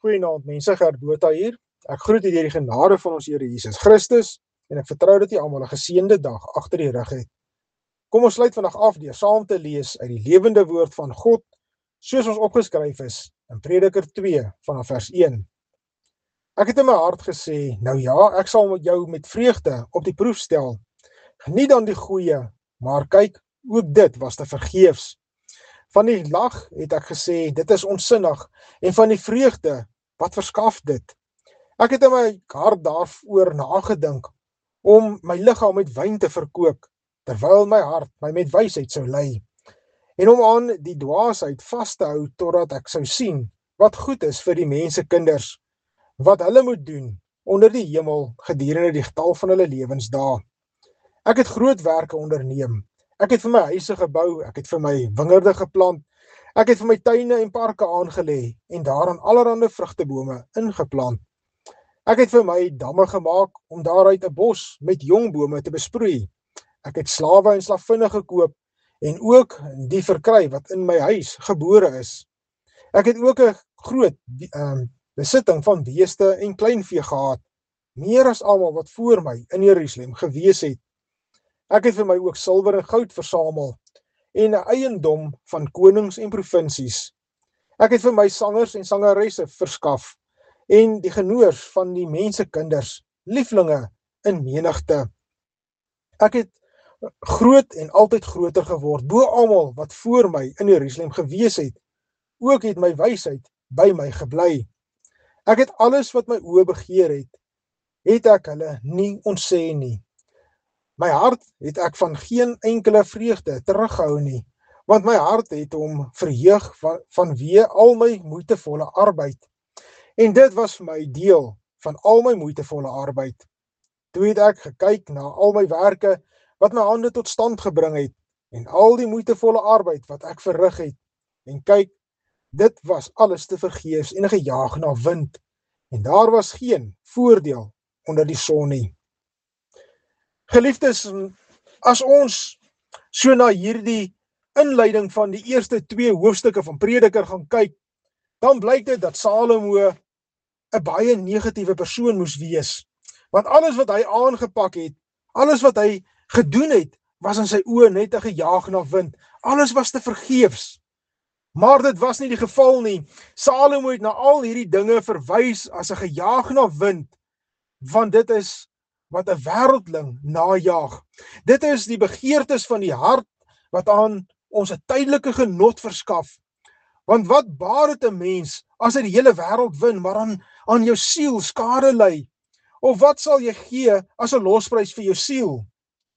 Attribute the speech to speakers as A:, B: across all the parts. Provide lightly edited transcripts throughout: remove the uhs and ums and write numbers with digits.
A: Goeienaand mense, Gert Botha hier. Ek groet u deur die genade van ons Here Jesus Christus en ek vertrou dat u almal 'n geseënde dag agter die rug het. Kom ons sluit vandag af deur saam te lees uit die lewende woord van God, soos ons opgeskryf is in Prediker 2 vanaf vers 1. Ek het in my hart gesê, nou ja, ek sal jou met vreugde op die proef stel. Geniet dan die goeie, maar kyk, ook dit was te vergeefs. Van die lag het ek gesê, dit is onsinnig, en van die vreugde, wat verskaf dit? Ek het in my hart daaroor nagedink, om my liggaam met wyn te verkoop, terwyl my hart my met wysheid sou lei, en om aan die dwaasheid vas te hou, totdat ek sou sien, wat goed is vir die mensekinders, wat hulle moet doen, onder die hemel, gedurende die getal van hulle lewensdae. Ek het groot werke onderneem, ek het vir my huise gebou, ek het vir my wingerde geplant, ek het vir my tuine en parke aangelê, en daaraan allerhande vrugtebome ingeplant. Ek het vir my damme gemaak, om daaruit 'n bos met jong bome te besproei. Ek het slawe en slavinne gekoop, en ook die verkry wat in my huis gebore is. Ek het ook 'n groot besitting van beeste en kleinvee gehad, meer as almal wat voor my in Jerusalem gewees het. Ek het vir my ook silwer en goud versamel, en 'n eiendom van konings en provinsies. Ek het vir my sangers en sangeresse verskaf, en die genoors van die mensekinders, lieflinge in menigte. Ek het groot en altyd groter geword, bo almal wat voor my in Jerusalem gewees het. Ook het my wysheid by my gebly. Ek het alles wat my oë begeer het ek hulle nie ontsê nie. My hart het ek van geen enkele vreugde teruggehou nie, want my hart het hom verheug vanweë al my moeitevolle arbeid. En dit was my deel van al my moeitevolle arbeid. Toe het ek gekyk na al my werke wat my hande tot stand gebring het, en al die moeitevolle arbeid wat ek verrig het, en kyk, dit was alles te vergeefs en gejaag na wind, en daar was geen voordeel onder die son nie. Geliefdes, as ons so na hierdie inleiding van die eerste 2 hoofstukke van Prediker gaan kyk, dan blyk dit dat Salomo 'n baie negatiewe persoon moes wees. Want alles wat hy aangepak het, alles wat hy gedoen het, was in sy oë net 'n gejaag na wind. Alles was te vergeefs. Maar dit was nie die geval nie. Salomo het na al hierdie dinge verwys as 'n gejaag na wind, want dit is wat 'n wêreldling najaag. Dit is die begeertes van die hart wat aan ons 'n tydelike genot verskaf. Want wat baat dit 'n mens as hy die hele wêreld win, maar aan jou siel skade ly? Of wat sal jy gee as 'n losprys vir jou siel?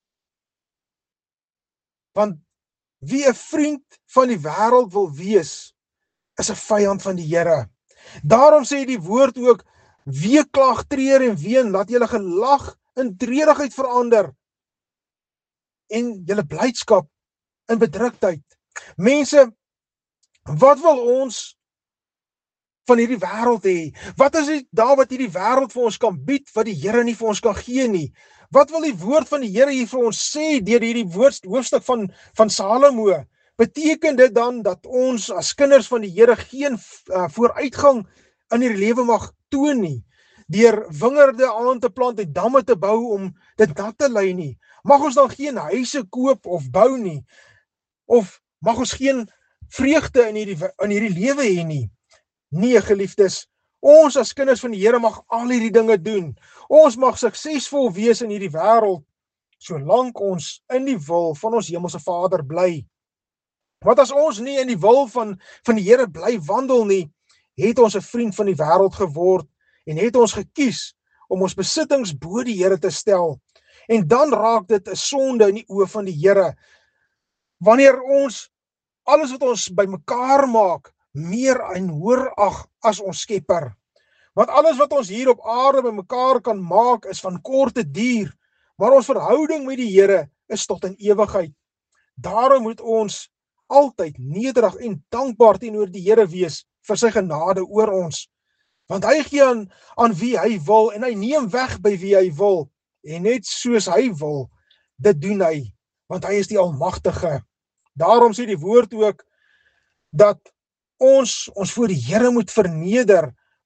A: Want wie 'n vriend van die wêreld wil wees, is 'n vyand van die Here. Daarom sê die woord ook, weeklag, treur en ween, laat julle gelag in treurigheid verander, en julle blydskap in bedruktheid. Mense, wat wil ons van hierdie wêreld hê? Wat is dit daar wat hierdie wêreld vir ons kan bied, wat die Here nie vir ons kan gee nie? Wat wil die woord van die Here hier vir ons sê deur hierdie hoofstuk van Salomo? Beteken dit dan dat ons as kinders van die Here geen vooruitgang in hierdie lewe mag toon nie? Deur wingerde aan te plant en damme te bou om dit nat te lei nie? Mag ons dan geen huise koop of bou nie? Of mag ons geen vreugde in hierdie lewe hê nie? Nee, geliefdes, ons as kinders van die Here mag al hierdie dinge doen. Ons mag suksesvol wees in hierdie wêreld, solank ons in die wil van ons hemelse Vader bly. Want as ons nie in die wil van die Here bly wandel nie, het ons 'n vriend van die wêreld geword, en het ons gekies om ons besittings bo die Here te stel. En dan raak dit 'n sonde in die oë van die Here, wanneer ons alles wat ons bymekaar maak, meer en hoër ag as ons Skepper. Want alles wat ons hier op aarde bymekaar kan maak, is van korte duur, maar ons verhouding met die Here is tot in ewigheid. Daarom moet ons altyd nederig en dankbaar teenoor die Here wees vir sy genade oor ons. Want hy gee aan wie hy wil, en hy neem weg by wie hy wil, en net soos hy wil, dit doen hy, want hy is die Almagtige. Daarom sê die woord ook, dat ons voor die Here moet verneder,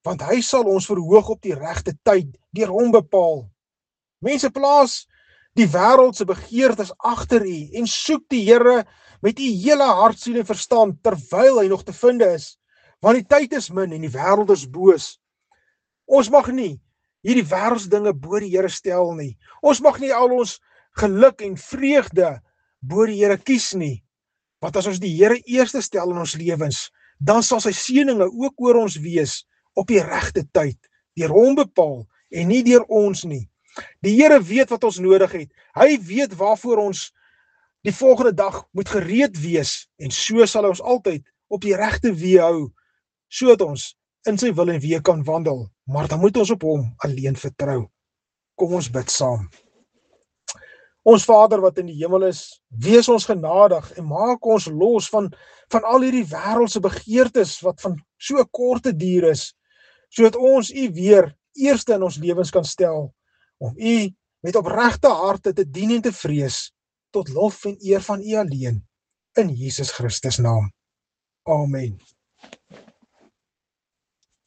A: want hy sal ons verhoog op die regte tyd, deur hom bepaal. Mense, plaas die wêreld se begeertes agter u en soek die Here met u hele hart, siel en verstand terwyl hy nog te vind is, want die tyd is min en die wêreld is boos. Ons mag nie hierdie wêreldsdinge bo die Here stel nie. Ons mag nie al ons geluk en vreugde bo die Here kies nie. Want as ons die Here eerste stel in ons lewens, dan sal sy seëninge ook oor ons wees op die regte tyd, deur hom bepaal en nie deur ons nie. Die Here weet wat ons nodig het. Hy weet waarvoor ons die volgende dag moet gereed wees en so sal hy ons altyd op die regte weë hou, sodat ons in sy wil en weë kan wandel. Maar dan moet ons op hom alleen vertrou. Kom ons bid saam. Ons Vader wat in die hemel is, wees ons genadig en maak ons los van al hierdie wêreldse begeertes wat van so 'n korte duur is, sodat ons u weer eerste in ons lewens kan stel, om u met opregte harte te dien en te vrees, tot lof en eer van u alleen, in Jesus Christus naam. Amen.